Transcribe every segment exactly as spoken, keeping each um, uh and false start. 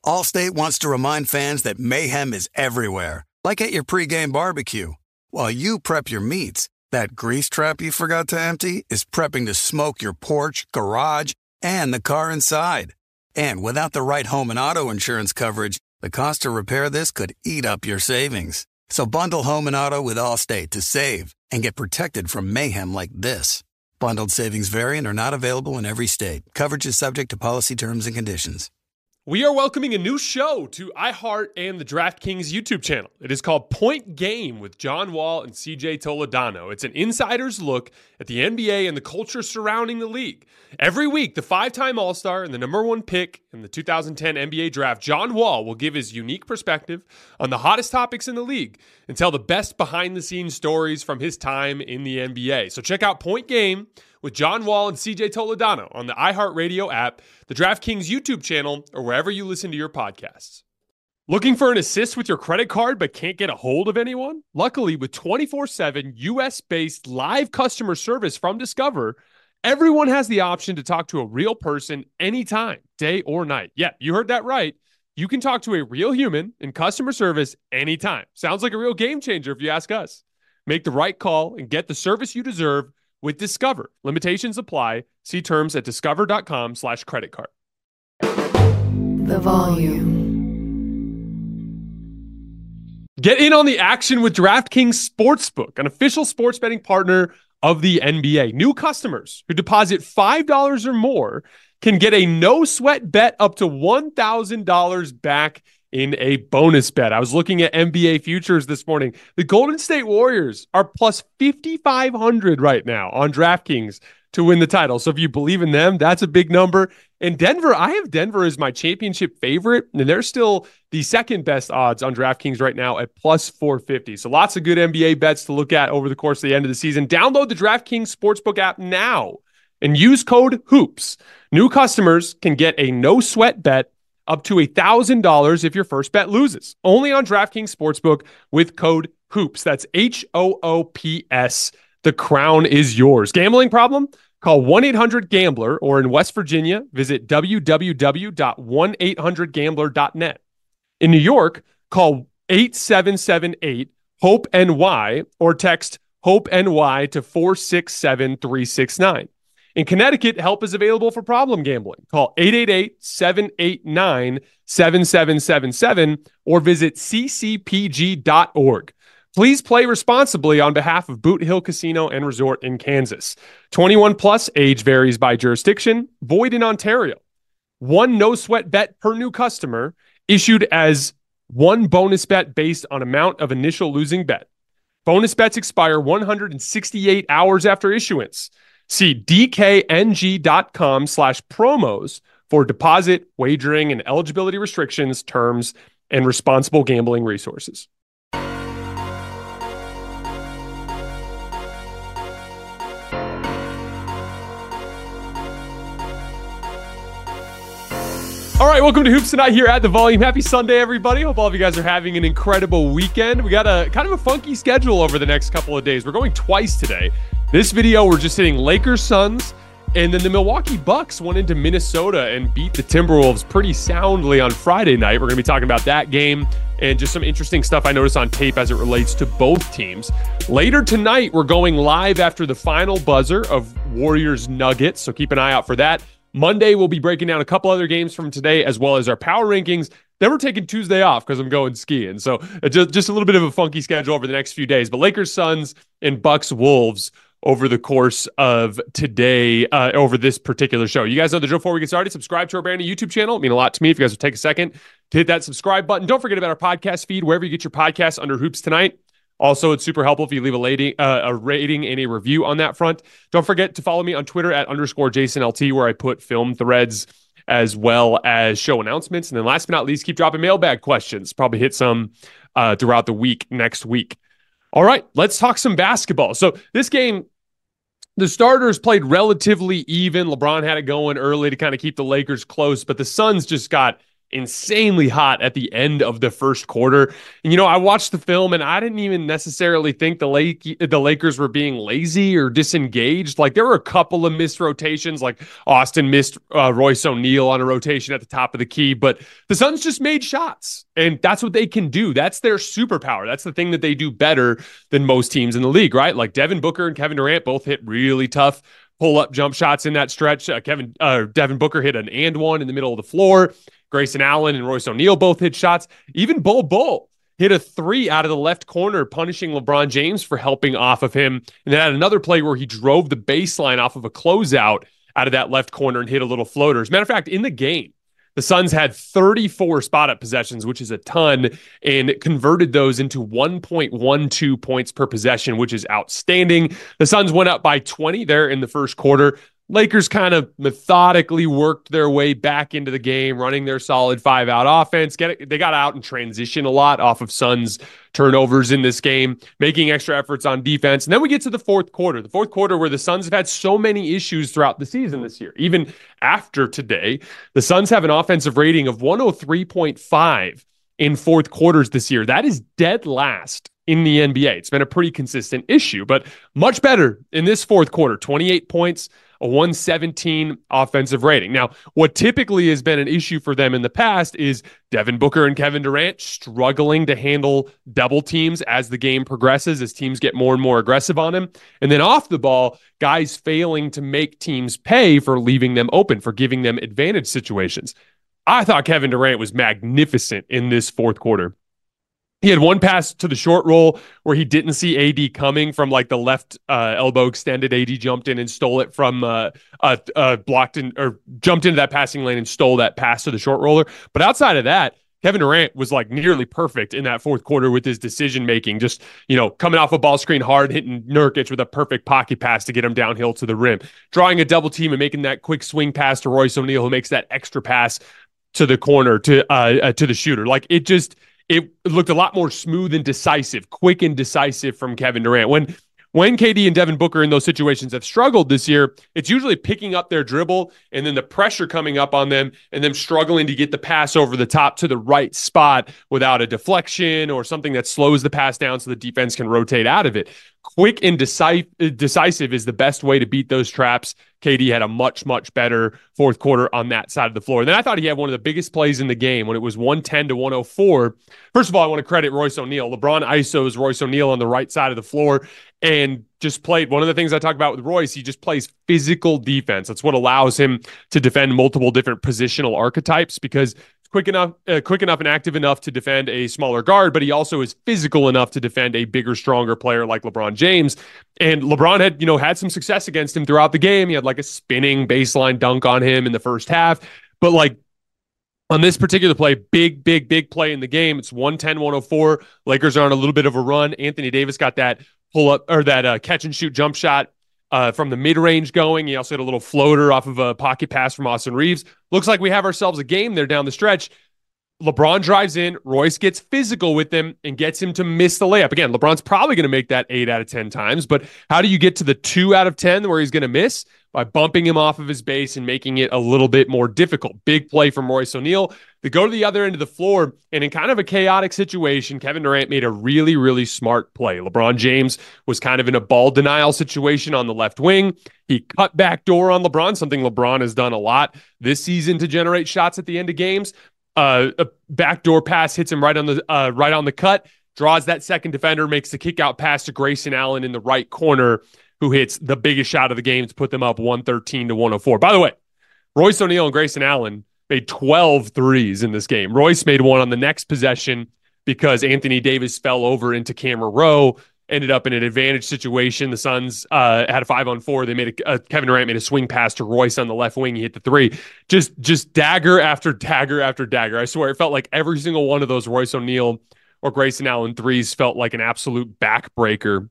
Allstate wants to remind fans that mayhem is everywhere, like at your pregame barbecue. While you prep your meats, that grease trap you forgot to empty is prepping to smoke your porch, garage, and the car inside. And without the right home and auto insurance coverage, the cost to repair this could eat up your savings. So bundle home and auto with Allstate to save and get protected from mayhem like this. Bundled savings vary and are not available in every state. Coverage is subject to policy terms and conditions. We are welcoming a new show to iHeart and the DraftKings YouTube channel. It is called Point Game with John Wall and C J Toledano. It's an insider's look at the N B A and the culture surrounding the league. Every week, the five-time All-Star and the number one pick in the two thousand ten N B A draft, John Wall, will give his unique perspective on the hottest topics in the league and tell the best behind-the-scenes stories from his time in the N B A. So check out Point Game with John Wall and C J Toledano on the iHeartRadio app, the DraftKings YouTube channel, or wherever you listen to your podcasts. Looking for an assist with your credit card but can't get a hold of anyone? Luckily, with twenty-four seven U S-based live customer service from Discover, everyone has the option to talk to a real person anytime, day or night. Yeah, you heard that right. You can talk to a real human in customer service anytime. Sounds like a real game changer if you ask us. Make the right call and get the service you deserve with Discover. Limitations apply. See terms at discover.com slash credit card. The volume. Get in on the action with DraftKings Sportsbook, an official sports betting partner of the N B A. New customers who deposit five dollars or more can get a no-sweat bet up to one thousand dollars back in a bonus bet. I was looking at N B A futures this morning. The Golden State Warriors are plus fifty-five hundred right now on DraftKings to win the title. So if you believe in them, that's a big number. And Denver, I have Denver as my championship favorite, and they're still the second best odds on DraftKings right now at plus four fifty. So lots of good N B A bets to look at over the course of the end of the season. Download the DraftKings Sportsbook app now and use code HOOPS. New customers can get a no-sweat bet up to one thousand dollars if your first bet loses. Only on DraftKings Sportsbook with code HOOPS. That's H O O P S. The crown is yours. Gambling problem? Call one eight hundred gambler, or in West Virginia, visit w w w dot one eight hundred gambler dot net. In New York, call eight seven seven eight hope N Y or text HOPE-NY to four six seven three six nine. In Connecticut, help is available for problem gambling. Call eight eight eight seven eight nine seven seven seven seven or visit c c p g dot org. Please play responsibly on behalf of Boot Hill Casino and Resort in Kansas. twenty-one plus, age varies by jurisdiction, void in Ontario. One no-sweat bet per new customer, issued as one bonus bet based on amount of initial losing bet. Bonus bets expire one hundred sixty-eight hours after issuance. See dkng.com slash promos for deposit, wagering, and eligibility restrictions, terms, and responsible gambling resources. All right, welcome to Hoops Tonight here at The Volume. Happy Sunday, everybody. Hope all of you guys are having an incredible weekend. We got a kind of a funky schedule over the next couple of days. We're going twice today. This video, we're just hitting Lakers, Suns, and then the Milwaukee Bucks went into Minnesota and beat the Timberwolves pretty soundly on Friday night. We're going to be talking about that game and just some interesting stuff I noticed on tape as it relates to both teams. Later tonight, we're going live after the final buzzer of Warriors Nuggets, so keep an eye out for that. Monday, we'll be breaking down a couple other games from today, as well as our power rankings. Then we're taking Tuesday off because I'm going skiing. So just, just a little bit of a funky schedule over the next few days. But Lakers, Suns, and Bucks, Wolves over the course of today, uh, over this particular show. You guys know the drill. Before we get started, subscribe to our brand new YouTube channel. It means a lot to me if you guys would take a second to hit that subscribe button. Don't forget about our podcast feed, wherever you get your podcasts under Hoops Tonight. Also, it's super helpful if you leave a, lady, uh, a rating and a review on that front. Don't forget to follow me on Twitter at underscore JasonLT, where I put film threads as well as show announcements. And then last but not least, keep dropping mailbag questions. Probably hit some uh, throughout the week next week. All right, let's talk some basketball. So this game, the starters played relatively even. LeBron had it going early to kind of keep the Lakers close, but the Suns just got insanely hot at the end of the first quarter. And, you know, I watched the film and I didn't even necessarily think the Lake, the Lakers were being lazy or disengaged. Like there were a couple of missed rotations, like Austin missed uh, Royce O'Neal on a rotation at the top of the key, but the Suns just made shots and that's what they can do. That's their superpower. That's the thing that they do better than most teams in the league, right? Like Devin Booker and Kevin Durant both hit really tough pull-up jump shots in that stretch. Uh, Kevin uh, Devin Booker hit an and one in the middle of the floor. Grayson Allen and Royce O'Neal both hit shots. Even Bol Bol hit a three out of the left corner, punishing LeBron James for helping off of him. And then had another play where he drove the baseline off of a closeout out of that left corner and hit a little floater. As a matter of fact, in the game, the Suns had thirty-four spot-up possessions, which is a ton, and converted those into one point one two points per possession, which is outstanding. The Suns went up by twenty there in the first quarter. Lakers kind of methodically worked their way back into the game, running their solid five-out offense. Get it, they got out in transition a lot off of Suns turnovers in this game, making extra efforts on defense. And then we get to the fourth quarter, the fourth quarter where the Suns have had so many issues throughout the season this year. Even after today, the Suns have an offensive rating of one oh three point five in fourth quarters this year. That is dead last in the N B A. It's been a pretty consistent issue, but much better in this fourth quarter, twenty-eight points, a one seventeen offensive rating. Now, what typically has been an issue for them in the past is Devin Booker and Kevin Durant struggling to handle double teams as the game progresses, as teams get more and more aggressive on him. And then off the ball, guys failing to make teams pay for leaving them open, for giving them advantage situations. I thought Kevin Durant was magnificent in this fourth quarter. He had one pass to the short roll where he didn't see A D coming from like the left uh, elbow extended. A D jumped in and stole it from uh, uh, uh, blocked in or jumped into that passing lane and stole that pass to the short roller. But outside of that, Kevin Durant was like nearly perfect in that fourth quarter with his decision making. Just, you know, coming off a ball screen hard, hitting Nurkic with a perfect pocket pass to get him downhill to the rim, drawing a double team and making that quick swing pass to Royce O'Neal, who makes that extra pass to the corner to uh, uh to the shooter. Like it just. It looked a lot more smooth and decisive, quick and decisive from Kevin Durant. When when K D and Devin Booker in those situations have struggled this year, it's usually picking up their dribble and then the pressure coming up on them and them struggling to get the pass over the top to the right spot without a deflection or something that slows the pass down so the defense can rotate out of it. Quick and deci- decisive is the best way to beat those traps. K D had a much, much better fourth quarter on that side of the floor. And then I thought he had one of the biggest plays in the game when it was one ten to one oh four. First of all, I want to credit Royce O'Neal. LeBron I S Os Royce O'Neal on the right side of the floor and just played. One of the things I talk about with Royce, he just plays physical defense. That's what allows him to defend multiple different positional archetypes because quick enough, uh, quick enough and active enough to defend a smaller guard, but he also is physical enough to defend a bigger, stronger player like LeBron James. And LeBron had, you know, had some success against him throughout the game. He had like a spinning baseline dunk on him in the first half. But like on this particular play, big, big, big play in the game. It's one ten, one oh four. Lakers are on a little bit of a run. Anthony Davis got that pull up or that uh, catch and shoot jump shot Uh, from the mid-range going. He also had a little floater off of a pocket pass from Austin Reeves. Looks like we have ourselves a game there down the stretch. LeBron drives in, Royce gets physical with him and gets him to miss the layup. Again, LeBron's probably going to make that eight out of ten times, but how do you get to the two out of ten where he's going to miss? By bumping him off of his base and making it a little bit more difficult. Big play from Royce O'Neal. They go to the other end of the floor, and in kind of a chaotic situation, Kevin Durant made a really, really smart play. LeBron James was kind of in a ball denial situation on the left wing. He cut back door on LeBron, something LeBron has done a lot this season to generate shots at the end of games. Uh, a backdoor pass hits him right on the uh, right on the cut, draws that second defender, makes the kick out pass to Grayson Allen in the right corner, who hits the biggest shot of the game to put them up one thirteen to one oh four. By the way, Royce O'Neal and Grayson Allen made twelve threes in this game. Royce made one on the next possession because Anthony Davis fell over into camera row, ended up in an advantage situation. The Suns uh, had a five on four. They made a, uh, Kevin Durant made a swing pass to Royce on the left wing. He hit the three. Just, just dagger after dagger after dagger. I swear it felt like every single one of those Royce O'Neal or Grayson Allen threes felt like an absolute backbreaker.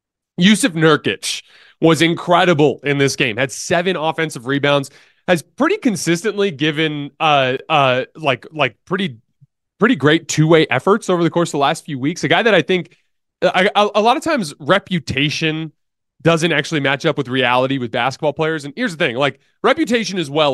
Jusuf Nurkic was incredible in this game. Had seven offensive rebounds. Has pretty consistently given uh uh like like pretty pretty great two-way efforts over the course of the last few weeks. A guy that I think I, a, a lot of times reputation doesn't actually match up with reality with basketball players. And here's the thing, like reputation is well earned.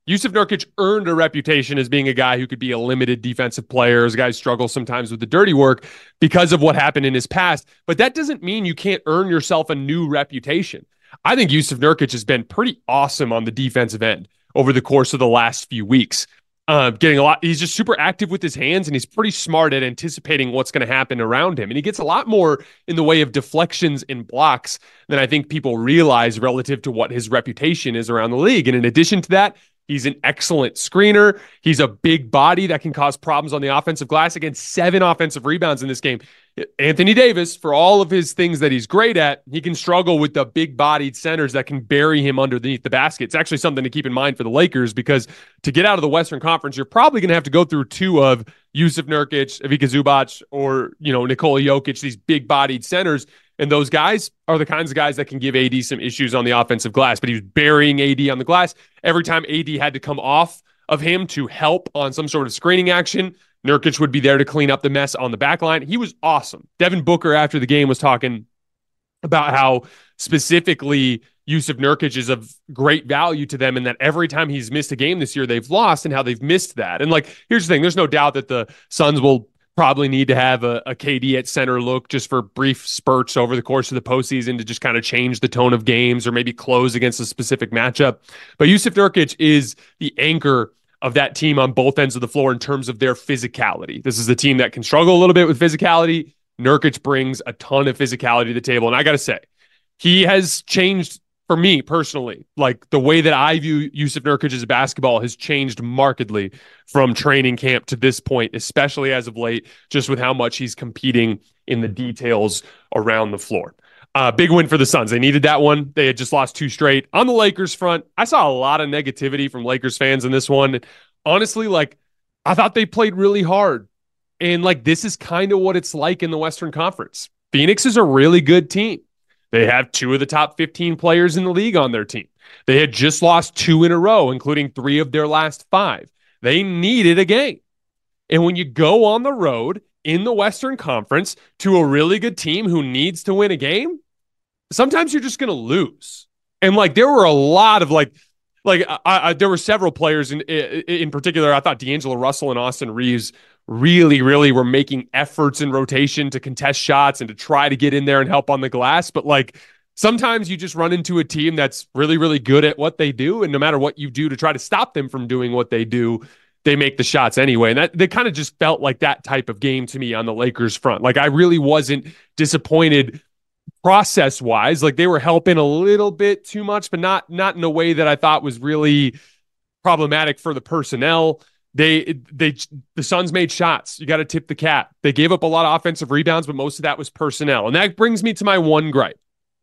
Jusuf Nurkic earned a reputation as being a guy who could be a limited defensive player, as guys struggle sometimes with the dirty work because of what happened in his past. But that doesn't mean you can't earn yourself a new reputation. I think Jusuf Nurkic has been pretty awesome on the defensive end over the course of the last few weeks. Uh, getting a lot, he's just super active with his hands, and he's pretty smart at anticipating what's going to happen around him. And he gets a lot more in the way of deflections and blocks than I think people realize relative to what his reputation is around the league. And in addition to that, he's an excellent screener. He's a big body that can cause problems on the offensive glass. Again, seven offensive rebounds in this game. Anthony Davis, for all of his things that he's great at, he can struggle with the big-bodied centers that can bury him underneath the basket. It's actually something to keep in mind for the Lakers, because to get out of the Western Conference, you're probably going to have to go through two of Jusuf Nurkic, Ivica Zubac, or, you know, Nikola Jokic, these big-bodied centers. And those guys are the kinds of guys that can give A D some issues on the offensive glass. But he was burying A D on the glass. Every time A D had to come off of him to help on some sort of screening action, Nurkic would be there to clean up the mess on the back line. He was awesome. Devin Booker, after the game, was talking about how specifically Jusuf Nurkic is of great value to them, and that every time he's missed a game this year, they've lost, and how they've missed that. And, like, here's the thing. There's no doubt that the Suns will probably need to have a, a K D at center look just for brief spurts over the course of the postseason to just kind of change the tone of games or maybe close against a specific matchup. But Jusuf Nurkic is the anchor of that team on both ends of the floor in terms of their physicality. This is a team that can struggle a little bit with physicality. Nurkic brings a ton of physicality to the table. And I got to say, he has changed, for me personally, like the way that I view Jusuf Nurkic's basketball has changed markedly from training camp to this point, especially as of late, just with how much he's competing in the details around the floor. Uh, big win for the Suns. They needed that one. They had just lost two straight. On the Lakers front, I saw a lot of negativity from Lakers fans in this one. Honestly, like, I thought they played really hard. And, like, this is kind of what it's like in the Western Conference. Phoenix is a really good team. They have two of the top fifteen players in the league on their team. They had just lost two in a row, including three of their last five. They needed a game. And when you go on the road in the Western Conference to a really good team who needs to win a game, sometimes you're just going to lose. And, like, there were a lot of, like, like I, I, there were several players in, in particular. I thought D'Angelo Russell and Austin Reeves really, really were making efforts in rotation to contest shots and to try to get in there and help on the glass. But, like, sometimes you just run into a team that's really, really good at what they do. And no matter what you do to try to stop them from doing what they do, they make the shots anyway. And that, they kind of just felt like that type of game to me on the Lakers front. Like, I really wasn't disappointed process-wise. Like, they were helping a little bit too much, but not not in a way that I thought was really problematic for the personnel. They they the Suns made shots. You got to tip the cap. They gave up a lot of offensive rebounds, but most of that was personnel. And that brings me to my one gripe.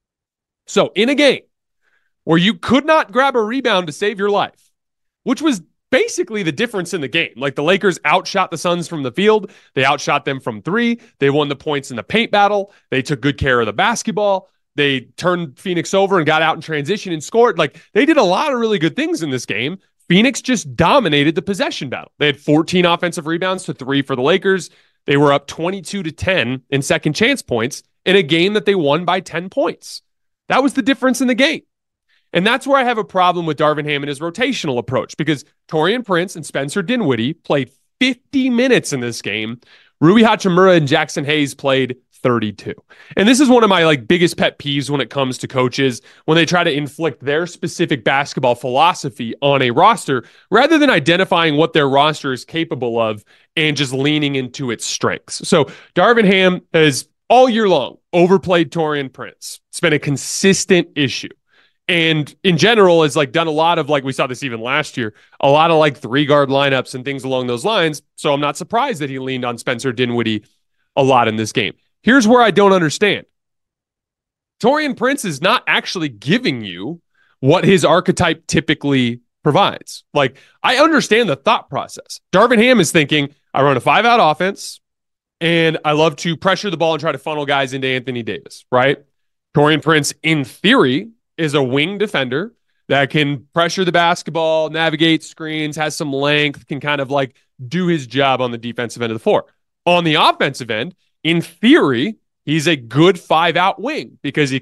So, in a game where you could not grab a rebound to save your life, which was basically the difference in the game. Like, the Lakers outshot the Suns from the field. They outshot them from three. They won the points in the paint battle. They took good care of the basketball. They turned Phoenix over and got out in transition and scored. Like, they did a lot of really good things in this game. Phoenix just dominated the possession battle. They had fourteen offensive rebounds to three for the Lakers. They were up twenty-two to ten in second chance points in a game that they won by ten points. That was the difference in the game. And that's where I have a problem with Darvin Ham and his rotational approach, because Taurean Prince and Spencer Dinwiddie played fifty minutes in this game. Rui Hachimura and Jackson Hayes played thirty-two. And this is one of my, like, biggest pet peeves when it comes to coaches, when they try to inflict their specific basketball philosophy on a roster rather than identifying what their roster is capable of and just leaning into its strengths. So Darvin Ham has all year long overplayed Taurean Prince. It's been a consistent issue. And in general, has, like, done a lot of, like, we saw this even last year, a lot of, like, three guard lineups and things along those lines. So I'm not surprised that he leaned on Spencer Dinwiddie a lot in this game. Here's where I don't understand. Taurean Prince is not actually giving you what his archetype typically provides. Like, I understand the thought process. Darvin Ham is thinking, I run a five-out offense, and I love to pressure the ball and try to funnel guys into Anthony Davis, right? Taurean Prince, in theory, is a wing defender that can pressure the basketball, navigate screens, has some length, can kind of, like, do his job on the defensive end of the floor. On the offensive end, in theory, he's a good five-out wing because he can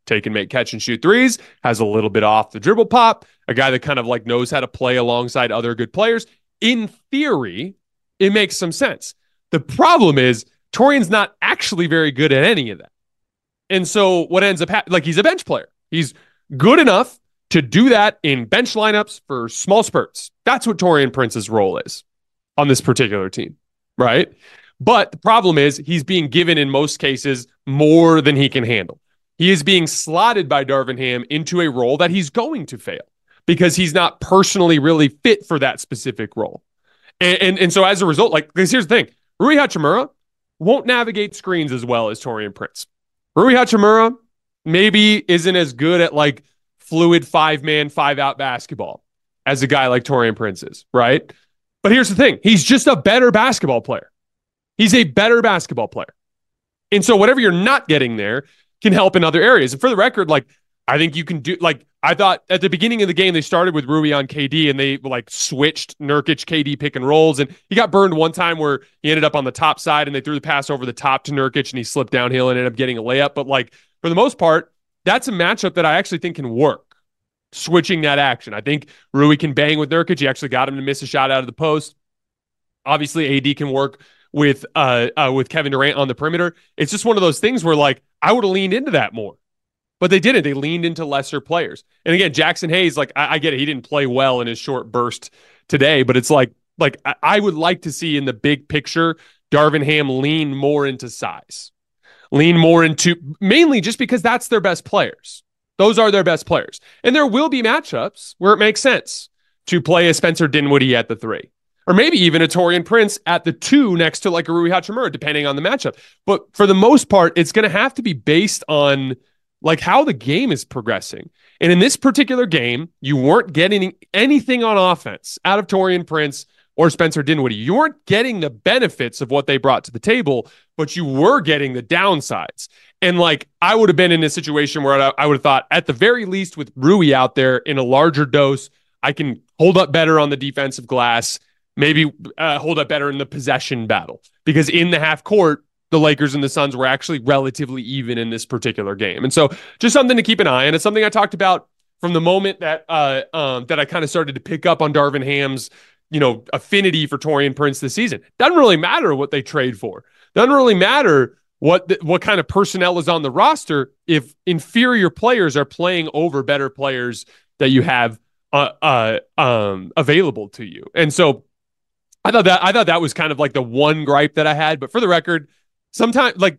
take and make catch and shoot threes, has a little bit off the dribble pop, a guy that kind of like knows how to play alongside other good players. In theory, it makes some sense. The problem is Taurean's not actually very good at any of that. And so what ends up happening, like he's a bench player. He's good enough to do that in bench lineups for small spurts. That's what Taurean Prince's role is on this particular team, right? But the problem is he's being given, in most cases, more than he can handle. He is being slotted by Darvin Ham into a role that he's going to fail because he's not personally really fit for that specific role. And, and, and so as a result, like, because here's the thing, Rui Hachimura won't navigate screens as well as Taurean Prince. Rui Hachimura maybe isn't as good at like fluid five-man, five-out basketball as a guy like Taurean Prince is, right? But here's the thing. He's just a better basketball player. He's a better basketball player. And so whatever you're not getting there can help in other areas. And for the record, like, I think you can do, like, I thought at the beginning of the game, they started with Rui on K D and they like switched Nurkic, K D pick and rolls. And he got burned one time where he ended up on the top side and they threw the pass over the top to Nurkic and he slipped downhill and ended up getting a layup. But like, for the most part, that's a matchup that I actually think can work, switching that action. I think Rui can bang with Nurkic. He actually got him to miss a shot out of the post. Obviously, A D can work with uh, uh with Kevin Durant on the perimeter. It's just one of those things where like I would have leaned into that more. But they didn't. They leaned into lesser players. And again, Jackson Hayes, like, I, I get it. He didn't play well in his short burst today, but it's like, like I, I would like to see in the big picture, Darvin Ham lean more into size. Lean more into, mainly just because that's their best players. Those are their best players. And there will be matchups where it makes sense to play a Spencer Dinwiddie at the three. Or maybe even a Taurean Prince at the two next to like a Rui Hachimura, depending on the matchup. But for the most part, it's going to have to be based on like how the game is progressing. And in this particular game, you weren't getting anything on offense out of Taurean Prince or Spencer Dinwiddie. You weren't getting the benefits of what they brought to the table, but you were getting the downsides. And like, I would have been in a situation where I would have thought, at the very least with Rui out there in a larger dose, I can hold up better on the defensive glass, maybe uh, hold up better in the possession battle. Because in the half court, the Lakers and the Suns were actually relatively even in this particular game. And so just something to keep an eye on. It's something I talked about from the moment that uh, um, that I kind of started to pick up on Darvin Ham's, you know, affinity for Taurean Prince this season. Doesn't really matter what they trade for. Doesn't really matter what the, what kind of personnel is on the roster if inferior players are playing over better players that you have uh, uh, um, available to you. And so I thought that I thought that was kind of like the one gripe that I had. But for the record, sometimes, like,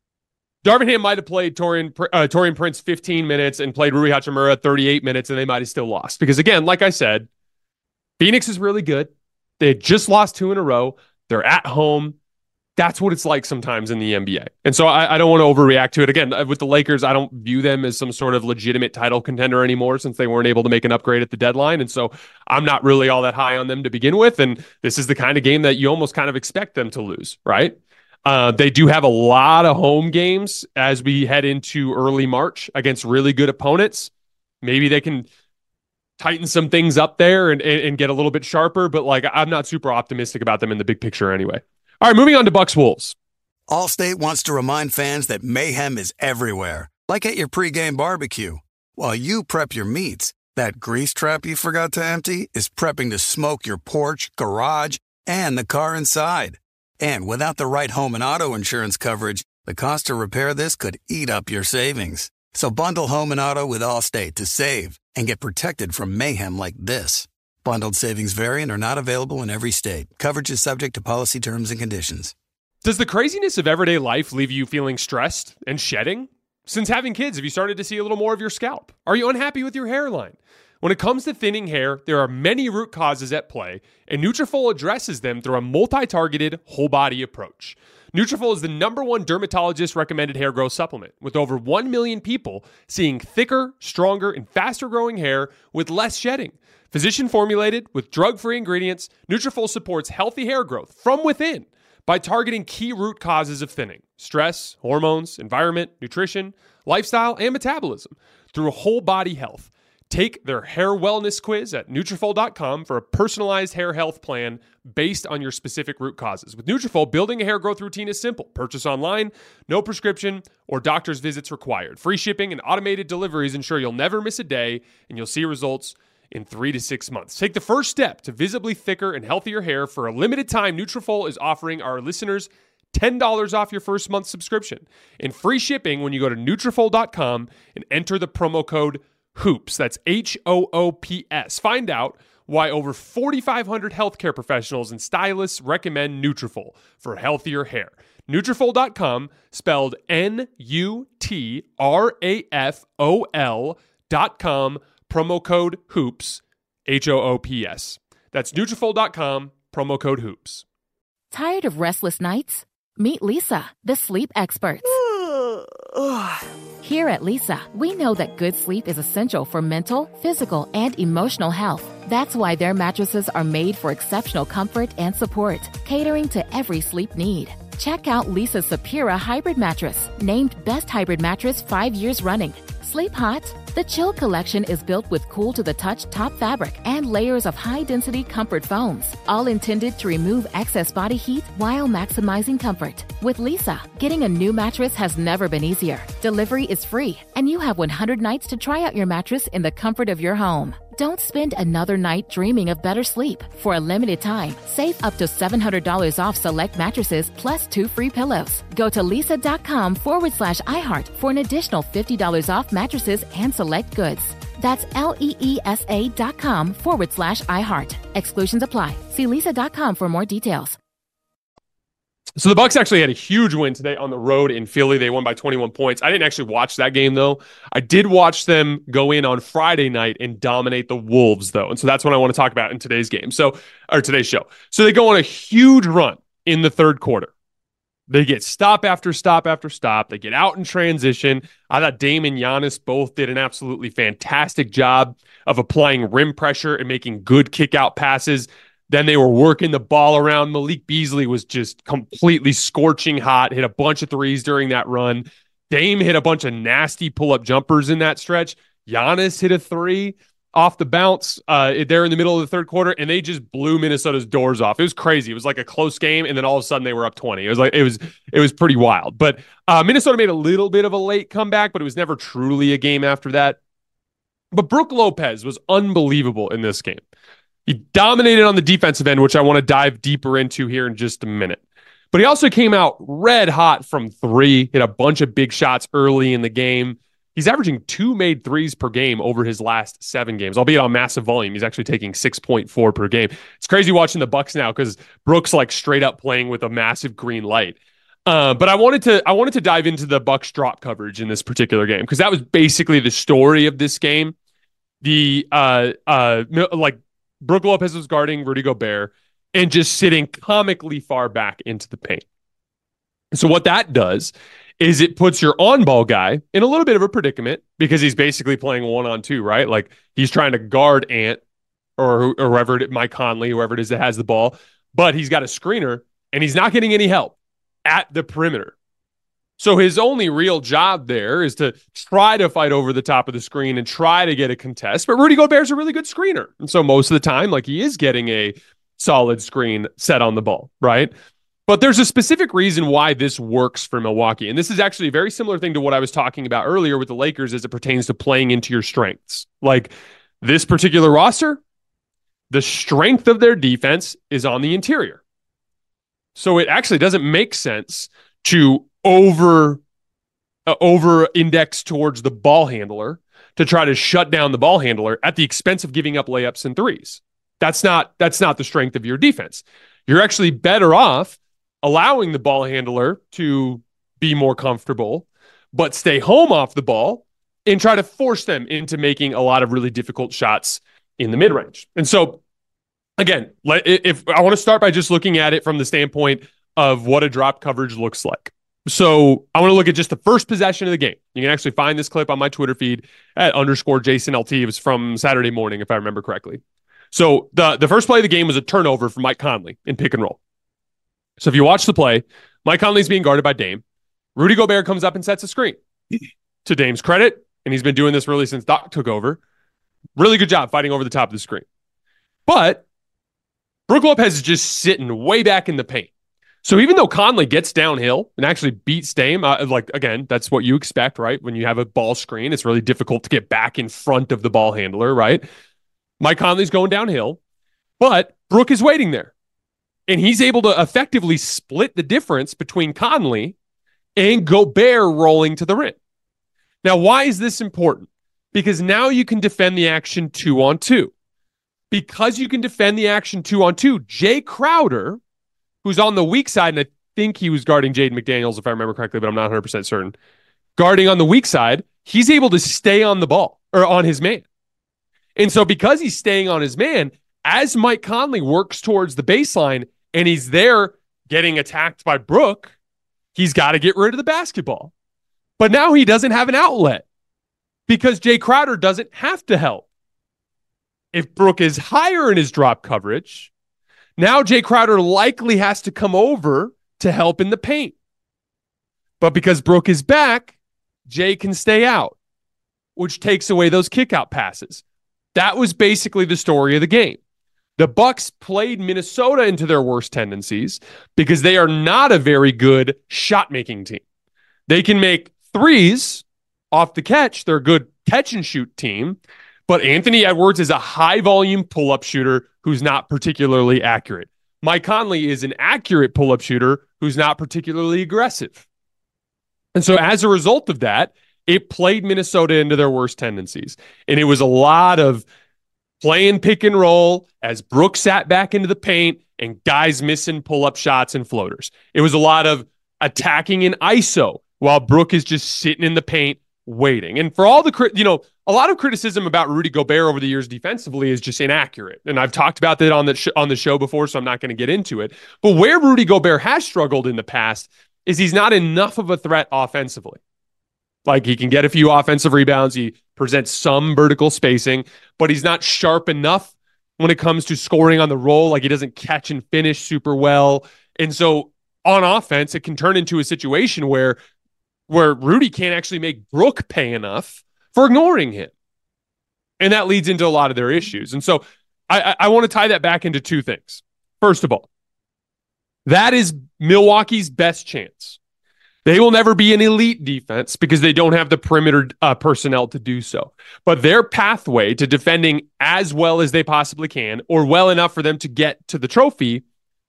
Darvin Ham might have played Taurean, uh, Taurean Prince fifteen minutes and played Rui Hachimura thirty-eight minutes, and they might have still lost. Because, again, like I said, Phoenix is really good. They had just lost two in a row. They're at home. That's what it's like sometimes in the N B A. And so I, I don't want to overreact to it. Again, with the Lakers, I don't view them as some sort of legitimate title contender anymore since they weren't able to make an upgrade at the deadline. And so I'm not really all that high on them to begin with. And this is the kind of game that you almost kind of expect them to lose, right? Uh, they do have a lot of home games as we head into early March against really good opponents. Maybe they can tighten some things up there and, and, and get a little bit sharper, but like I'm not super optimistic about them in the big picture anyway. All right, moving on to Bucks Wolves. Allstate wants to remind fans that mayhem is everywhere, like at your pregame barbecue. While you prep your meats, that grease trap you forgot to empty is prepping to smoke your porch, garage, and the car inside. And without the right home and auto insurance coverage, the cost to repair this could eat up your savings. So bundle home and auto with Allstate to save and get protected from mayhem like this. Bundled savings variant are not available in every state. Coverage is subject to policy terms and conditions. Does the craziness of everyday life leave you feeling stressed and shedding? Since having kids, have you started to see a little more of your scalp? Are you unhappy with your hairline? When it comes to thinning hair, there are many root causes at play, and Nutrafol addresses them through a multi-targeted, whole-body approach. Nutrafol is the number one dermatologist-recommended hair growth supplement, with over one million people seeing thicker, stronger, and faster-growing hair with less shedding. Physician-formulated with drug-free ingredients, Nutrafol supports healthy hair growth from within by targeting key root causes of thinning: stress, hormones, environment, nutrition, lifestyle, and metabolism through whole-body health. Take their hair wellness quiz at Nutrafol dot com for a personalized hair health plan based on your specific root causes. With Nutrafol, building a hair growth routine is simple. Purchase online, no prescription or doctor's visits required. Free shipping and automated deliveries ensure you'll never miss a day, and you'll see results in three to six months. Take the first step to visibly thicker and healthier hair. For a limited time, Nutrafol is offering our listeners ten dollars off your first month subscription and free shipping when you go to Nutrafol dot com and enter the promo code HOOPS. That's H O O P S. Find out why over forty-five hundred healthcare professionals and stylists recommend Nutrafol for healthier hair. Nutrafol dot com, spelled N U T R A F O L dot com, promo code HOOPS, H O O P S. That's Nutrafol dot com, promo code HOOPS. Tired of restless nights? Meet Leesa, the sleep experts. Here at Leesa, we know that good sleep is essential for mental, physical, and emotional health. That's why their mattresses are made for exceptional comfort and support, catering to every sleep need. Check out Leesa's Sapira Hybrid Mattress, named Best Hybrid Mattress five years running. Sleep hot? The Chill Collection is built with cool-to-the-touch top fabric and layers of high-density comfort foams, all intended to remove excess body heat while maximizing comfort. With Leesa, getting a new mattress has never been easier. Delivery is free, and you have one hundred nights to try out your mattress in the comfort of your home. Don't spend another night dreaming of better sleep. For a limited time, save up to seven hundred dollars off select mattresses plus two free pillows. Go to Leesa.com forward slash iHeart for an additional fifty dollars off mattresses and select goods. That's L-E-E-S-A dot com forward slash iHeart. Exclusions apply. See Leesa dot com for more details. So the Bucks actually had a huge win today on the road in Philly. They won by twenty-one points. I didn't actually watch that game, though. I did watch them go in on Friday night and dominate the Wolves, though. And so that's what I want to talk about in today's game. So, or today's show. So they go on a huge run in the third quarter. They get stop after stop after stop. They get out in transition. I thought Dame and Giannis both did an absolutely fantastic job of applying rim pressure and making good kick-out passes. Then they were working the ball around. Malik Beasley was just completely scorching hot, hit a bunch of threes during that run. Dame hit a bunch of nasty pull-up jumpers in that stretch. Giannis hit a three off the bounce uh, there in the middle of the third quarter, and they just blew Minnesota's doors off. It was crazy. It was like a close game, and then all of a sudden they were up twenty. It was like it was it was pretty wild. But uh, Minnesota made a little bit of a late comeback, but it was never truly a game after that. But Brook Lopez was unbelievable in this game. He dominated on the defensive end, which I want to dive deeper into here in just a minute. But he also came out red hot from three, hit a bunch of big shots early in the game. He's averaging two made threes per game over his last seven games, albeit on massive volume. He's actually taking six point four per game. It's crazy watching the Bucks now because Brook's like straight up playing with a massive green light. Uh, but I wanted to I wanted to dive into the Bucks drop coverage in this particular game because that was basically the story of this game. The uh uh like Brook Lopez was guarding Rudy Gobert and just sitting comically far back into the paint. So what that does is it puts your on-ball guy in a little bit of a predicament because he's basically playing one-on-two, right? Like he's trying to guard Ant or, or whoever it, Mike Conley, whoever it is that has the ball, but he's got a screener and he's not getting any help at the perimeter. So his only real job there is to try to fight over the top of the screen and try to get a contest. But Rudy Gobert's a really good screener. And so most of the time, like he is getting a solid screen set on the ball, right? But there's a specific reason why this works for Milwaukee. And this is actually a very similar thing to what I was talking about earlier with the Lakers as it pertains to playing into your strengths. Like this particular roster, the strength of their defense is on the interior. So it actually doesn't make sense to over uh, over index towards the ball handler to try to shut down the ball handler at the expense of giving up layups and threes. That's not that's not the strength of your defense. You're actually better off allowing the ball handler to be more comfortable, but stay home off the ball and try to force them into making a lot of really difficult shots in the mid-range. And so, again, if I want to start by just looking at it from the standpoint of what a drop coverage looks like. So I want to look at just the first possession of the game. You can actually find this clip on my Twitter feed at underscore Jason L T. It was from Saturday morning, if I remember correctly. So the, the first play of the game was a turnover from Mike Conley in pick and roll. So if you watch the play, Mike Conley's being guarded by Dame. Rudy Gobert comes up and sets a screen. To Dame's credit, and he's been doing this really since Doc took over, Really good job fighting over the top of the screen. But Brook Lopez is just sitting way back in the paint. So even though Conley gets downhill and actually beats Dame, uh, like, again, that's what you expect, right? When you have a ball screen, it's really difficult to get back in front of the ball handler, right? Mike Conley's going downhill, but Brook is waiting there. And he's able to effectively split the difference between Conley and Gobert rolling to the rim. Now, why is this important? Because now you can defend the action two on two. Because you can defend the action two on two, Jay Crowder, who's on the weak side, and I think he was guarding Jaden McDaniels, if I remember correctly, but I'm not one hundred percent certain. Guarding on the weak side, he's able to stay on the ball, or on his man. And so because he's staying on his man, as Mike Conley works towards the baseline, and he's there getting attacked by Brook, he's got to get rid of the basketball. But now he doesn't have an outlet because Jay Crowder doesn't have to help. If Brook is higher in his drop coverage, now Jay Crowder likely has to come over to help in the paint. But because Brook is back, Jay can stay out, which takes away those kick-out passes. That was basically the story of the game. The Bucks played Minnesota into their worst tendencies because they are not a very good shot-making team. They can make threes off the catch. They're a good catch-and-shoot team. But Anthony Edwards is a high-volume pull-up shooter who's not particularly accurate. Mike Conley is an accurate pull-up shooter who's not particularly aggressive. And so as a result of that, it played Minnesota into their worst tendencies. And it was a lot of playing pick and roll as Brook sat back into the paint and guys missing pull-up shots and floaters. It was a lot of attacking in I S O while Brook is just sitting in the paint waiting. And for all the, you know, a lot of criticism about Rudy Gobert over the years defensively is just inaccurate. And I've talked about that on the, sh- on the show before, so I'm not going to get into it. But where Rudy Gobert has struggled in the past is he's not enough of a threat offensively. Like, he can get a few offensive rebounds. He presents some vertical spacing, but he's not sharp enough when it comes to scoring on the roll. Like, he doesn't catch and finish super well. And so on offense, it can turn into a situation where, where Rudy can't actually make Brook pay enough for ignoring him. And that leads into a lot of their issues. And so I, I, I want to tie that back into two things. First of all, that is Milwaukee's best chance. They will never be an elite defense because they don't have the perimeter uh, personnel to do so. But their pathway to defending as well as they possibly can, or well enough for them to get to the trophy,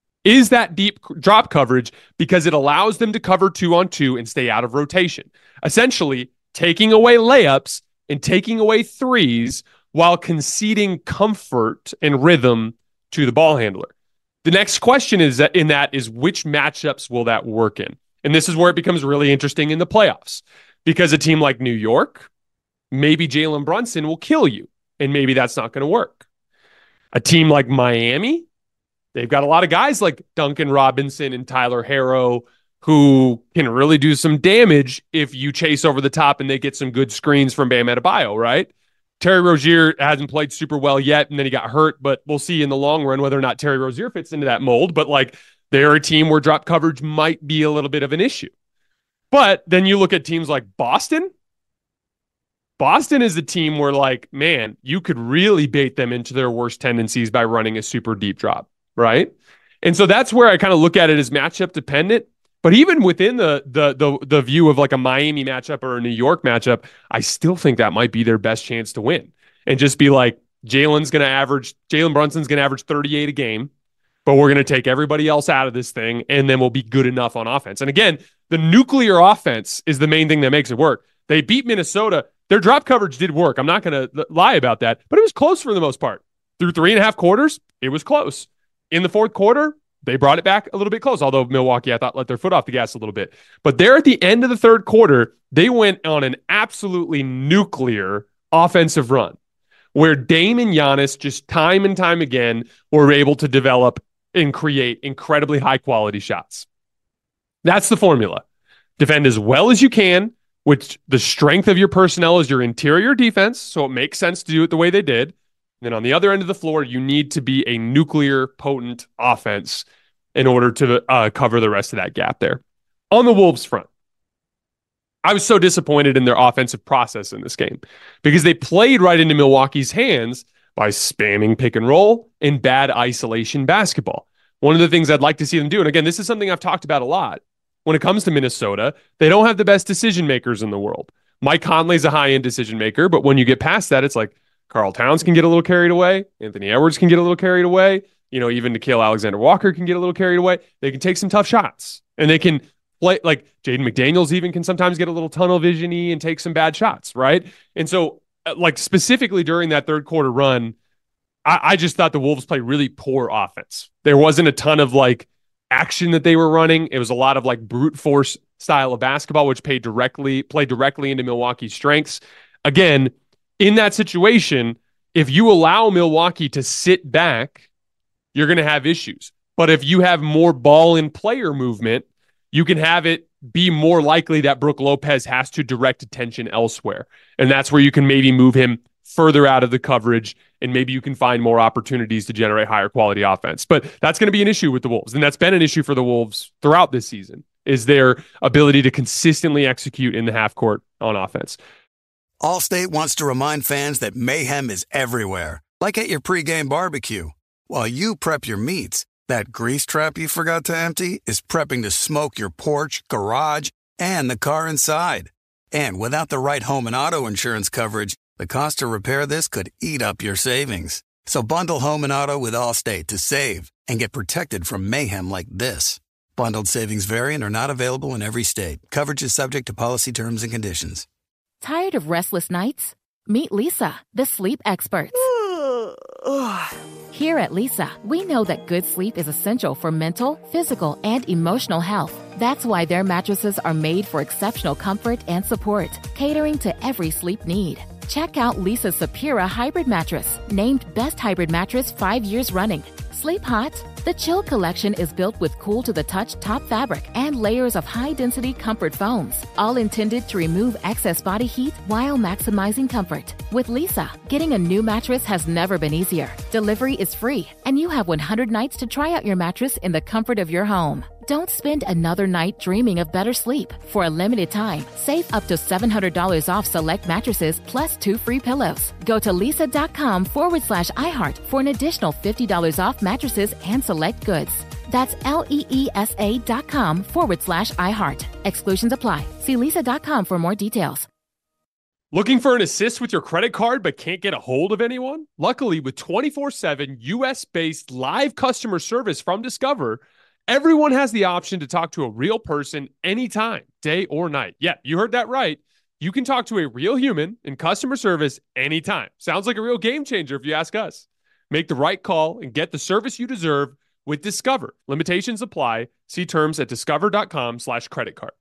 is that deep drop coverage because it allows them to cover two on two and stay out of rotation. Essentially, taking away layups and taking away threes while conceding comfort and rhythm to the ball handler. The next question is that in that is which matchups will that work in? And this is where it becomes really interesting in the playoffs, because a team like New York, maybe Jalen Brunson will kill you, and maybe that's not going to work. A team like Miami, they've got a lot of guys like Duncan Robinson and Tyler Herro who can really do some damage if you chase over the top and they get some good screens from Bam Adebayo, right? Terry Rozier hasn't played super well yet, and then he got hurt, but we'll see in the long run whether or not Terry Rozier fits into that mold. But like, they're a team where drop coverage might be a little bit of an issue. But then you look at teams like Boston. Boston is a team where, like, man, you could really bait them into their worst tendencies by running a super deep drop, right? And so that's where I kind of look at it as matchup dependent. But even within the, the the the view of like a Miami matchup or a New York matchup, I still think that might be their best chance to win. And just be like, Jalen's going to average, Jalen Brunson's going to average thirty-eight a game, but we're going to take everybody else out of this thing, and then we'll be good enough on offense. And again, the nuclear offense is the main thing that makes it work. They beat Minnesota. Their drop coverage did work. I'm not going to lie about that, but it was close for the most part. Through three and a half quarters, it was close. In the fourth quarter, they brought it back a little bit close, although Milwaukee, I thought, let their foot off the gas a little bit. But there at the end of the third quarter, they went on an absolutely nuclear offensive run where Dame and Giannis just time and time again were able to develop and create incredibly high-quality shots. That's the formula. Defend as well as you can, which the strength of your personnel is your interior defense, so it makes sense to do it the way they did. And then on the other end of the floor, you need to be a nuclear, potent offense in order to uh, cover the rest of that gap there. On the Wolves front, I was so disappointed in their offensive process in this game because they played right into Milwaukee's hands by spamming pick and roll and bad isolation basketball. One of the things I'd like to see them do, and again, this is something I've talked about a lot, when it comes to Minnesota, they don't have the best decision makers in the world. Mike Conley's a high-end decision maker, but when you get past that, it's like Karl Towns can get a little carried away. Anthony Edwards can get a little carried away. You know, even Nickeil Alexander-Walker can get a little carried away. They can take some tough shots, and they can play, like Jaden McDaniels even can sometimes get a little tunnel vision-y and take some bad shots, right? And so, like, specifically during that third quarter run, I, I just thought the Wolves played really poor offense. There wasn't a ton of, like, action that they were running. It was a lot of, like, brute force style of basketball, which paid directly, played directly into Milwaukee's strengths. Again, in that situation, if you allow Milwaukee to sit back, you're going to have issues. But if you have more ball and player movement, you can have it be more likely that Brook Lopez has to direct attention elsewhere. And that's where you can maybe move him further out of the coverage, and maybe you can find more opportunities to generate higher quality offense. But that's going to be an issue with the Wolves. And that's been an issue for the Wolves throughout this season, is their ability to consistently execute in the half court on offense. Allstate wants to remind fans that mayhem is everywhere, like at your pregame barbecue. While you prep your meats, that grease trap you forgot to empty is prepping to smoke your porch, garage, and the car inside. And without the right home and auto insurance coverage, the cost to repair this could eat up your savings. So bundle home and auto with Allstate to save and get protected from mayhem like this. Bundled savings vary and are not available in every state. Coverage is subject to policy terms and conditions. Tired of restless nights? Meet Leesa, the sleep experts. Here at Leesa, we know that good sleep is essential for mental, physical, and emotional health. That's why their mattresses are made for exceptional comfort and support, catering to every sleep need. Check out Leesa's Sapira Hybrid Mattress, named Best Hybrid Mattress five years running. Sleep hot? The Chill Collection is built with cool-to-the-touch top fabric and layers of high-density comfort foams, all intended to remove excess body heat while maximizing comfort. With Leesa, getting a new mattress has never been easier. Delivery is free, and you have one hundred nights to try out your mattress in the comfort of your home. Don't spend another night dreaming of better sleep. For a limited time, save up to seven hundred dollars off select mattresses plus two free pillows. Go to leesa.com forward slash iHeart for an additional fifty dollars off mattresses and select goods. That's L-E-E-S-A dot com forward slash iHeart. Exclusions apply. See leesa dot com for more details. Looking for an assist with your credit card but can't get a hold of anyone? Luckily, with twenty-four seven U S-based live customer service from Discover, everyone has the option to talk to a real person anytime, day or night. Yeah, you heard that right. You can talk to a real human in customer service anytime. Sounds like a real game changer if you ask us. Make the right call and get the service you deserve with Discover. Limitations apply. See terms at discover.com slash credit card.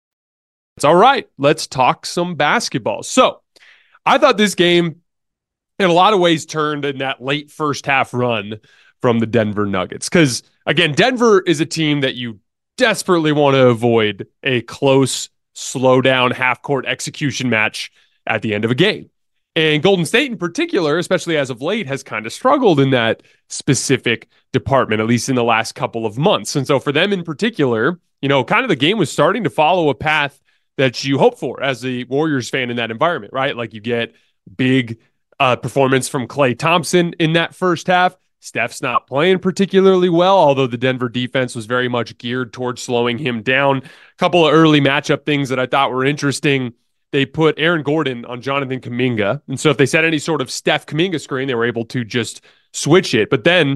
It's all right. Let's talk some basketball. So I thought this game in a lot of ways turned in that late first half run from the Denver Nuggets. Because, again, Denver is a team that you desperately want to avoid a close, slow down half-court execution match at the end of a game. And Golden State in particular, especially as of late, has kind of struggled in that specific department, at least in the last couple of months. And so for them in particular, you know, kind of the game was starting to follow a path that you hope for as a Warriors fan in that environment, right? Like you get big uh, performance from Klay Thompson in that first half. Steph's not playing particularly well, although the Denver defense was very much geared towards slowing him down. A couple of early matchup things that I thought were interesting. They put Aaron Gordon on Jonathan Kuminga. And so if they set any sort of Steph Kuminga screen, they were able to just switch it. But then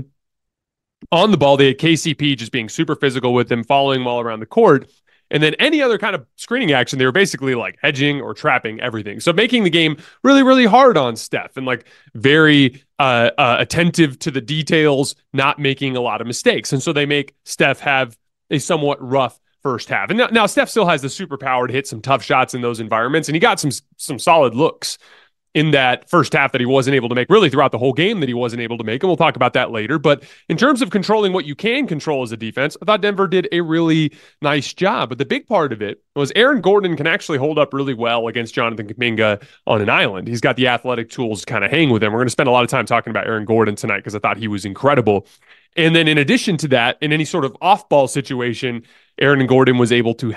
on the ball, they had K C P just being super physical with him, following him all around the court. And then any other kind of screening action, they were basically like hedging or trapping everything. So making the game really, really hard on Steph and like very uh, uh, attentive to the details, not making a lot of mistakes. And so they make Steph have a somewhat rough first half. And now, now Steph still has the superpower to hit some tough shots in those environments. And he got some, some solid looks in that first half that he wasn't able to make, really throughout the whole game that he wasn't able to make. And we'll talk about that later. But in terms of controlling what you can control as a defense, I thought Denver did a really nice job. But the big part of it was Aaron Gordon can actually hold up really well against Jonathan Kuminga on an island. He's got the athletic tools to kind of hang with him. We're going to spend a lot of time talking about Aaron Gordon tonight because I thought he was incredible. And then in addition to that, in any sort of off-ball situation, Aaron Gordon was able to help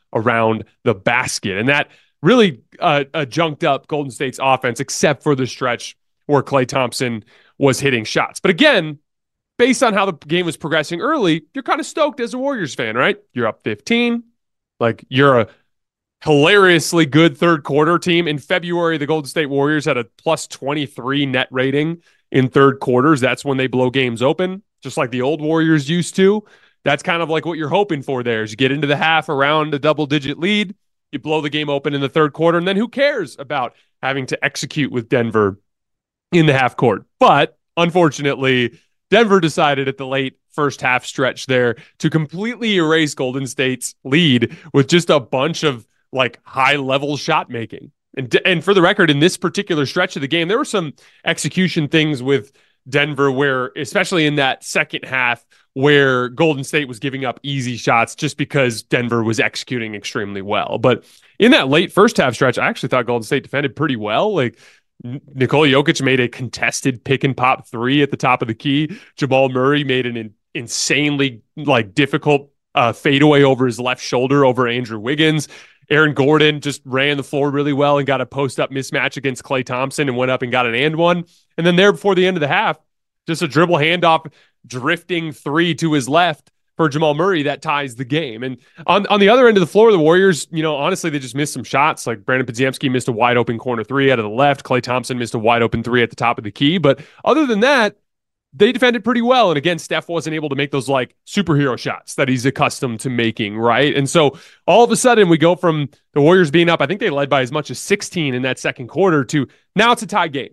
around the basket. And that really uh, uh, junked up Golden State's offense, except for the stretch where Klay Thompson was hitting shots. But again, based on how the game was progressing early, you're kind of stoked as a Warriors fan, right? You're up fifteen. Like, you're a hilariously good third quarter team. In February, the Golden State Warriors had a plus twenty-three net rating in third quarters. That's when they blow games open, just like the old Warriors used to. That's kind of like what you're hoping for there, is you get into the half around a double-digit lead, you blow the game open in the third quarter, and then who cares about having to execute with Denver in the half court? But unfortunately, Denver decided at the late first half stretch there to completely erase Golden State's lead with just a bunch of like high-level shot making. And, and for the record, in this particular stretch of the game, there were some execution things with Denver where, especially in that second half, where Golden State was giving up easy shots just because Denver was executing extremely well. But in that late first half stretch, I actually thought Golden State defended pretty well. Like, Nikola Jokic made a contested pick and pop three at the top of the key. Jamal Murray made an in- insanely like difficult uh, fadeaway over his left shoulder over Andrew Wiggins. Aaron Gordon just ran the floor really well and got a post-up mismatch against Klay Thompson and went up and got an and one. And then there before the end of the half, just a dribble handoff, drifting three to his left for Jamal Murray that ties the game. And on, on the other end of the floor, the Warriors, you know, honestly, they just missed some shots. Like Brandon Podziemski missed a wide open corner three out of the left. Klay Thompson missed a wide open three at the top of the key. But other than that, they defended pretty well. And again, Steph wasn't able to make those like superhero shots that he's accustomed to making, right? And so all of a sudden we go from the Warriors being up, I think they led by as much as sixteen in that second quarter, to now it's a tie game.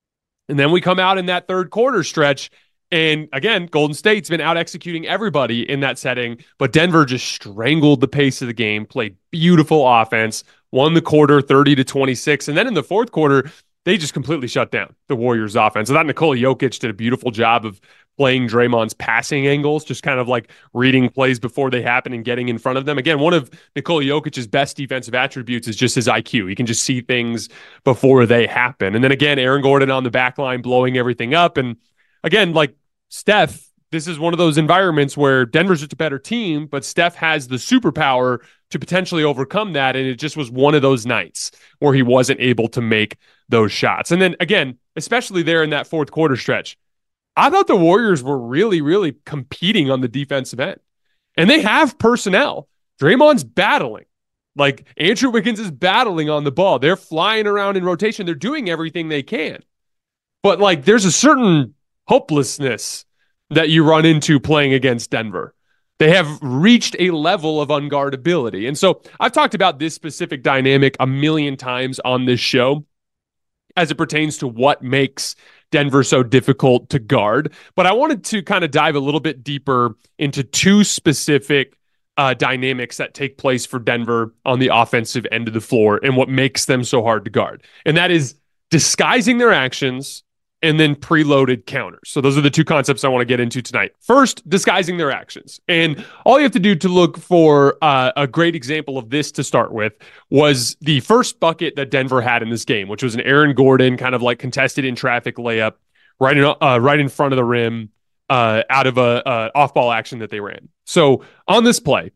And then we come out in that third quarter stretch, and again, Golden State's been out executing everybody in that setting, but Denver just strangled the pace of the game, played beautiful offense, won the quarter thirty to twenty-six. And then in the fourth quarter, they just completely shut down the Warriors offense. I thought Nikola Jokic did a beautiful job of playing Draymond's passing angles, just kind of like reading plays before they happen and getting in front of them. Again, one of Nikola Jokic's best defensive attributes is just his I Q. He can just see things before they happen. And then again, Aaron Gordon on the back line blowing everything up. And again, like Steph, this is one of those environments where Denver's just a better team, but Steph has the superpower to potentially overcome that. And it just was one of those nights where he wasn't able to make those shots. And then again, especially there in that fourth quarter stretch, I thought the Warriors were really, really competing on the defensive end. And they have personnel. Draymond's battling. Like, Andrew Wiggins is battling on the ball. They're flying around in rotation. They're doing everything they can. But like, there's a certain hopelessness that you run into playing against Denver. They have reached a level of unguardability. And so I've talked about this specific dynamic a million times on this show as it pertains to what makes Denver so difficult to guard. But I wanted to kind of dive a little bit deeper into two specific uh, dynamics that take place for Denver on the offensive end of the floor and what makes them so hard to guard. And that is disguising their actions and then preloaded counters. So those are the two concepts I want to get into tonight. First, disguising their actions. And all you have to do to look for uh, a great example of this to start with was the first bucket that Denver had in this game, which was an Aaron Gordon kind of like contested in traffic layup right in, uh, right in front of the rim uh, out of a, a off-ball action that they ran. So on this play,